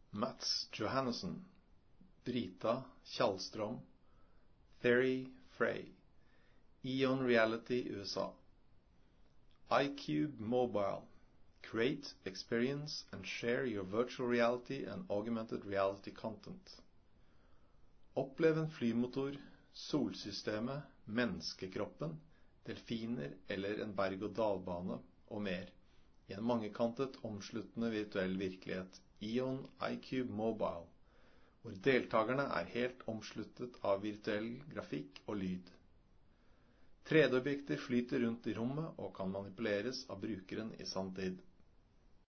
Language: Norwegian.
Mats Johannesson, Brita Kjallström, Thierry Frey, Eon Reality USA. iCube Mobile. Create, experience and share your virtual reality and augmented reality content. Opplev en flymotor, solsystemet, menneskekroppen, delfiner eller en berg-og-dalbane og mer i en mangekantet, omsluttende virtuell virkelighet, Eon iCube Mobile, hvor deltakerne er helt omsluttet av virtuell grafikk og lyd. 3D-objekter flyter rundt i rommet og kan manipuleres av brukeren i sanntid.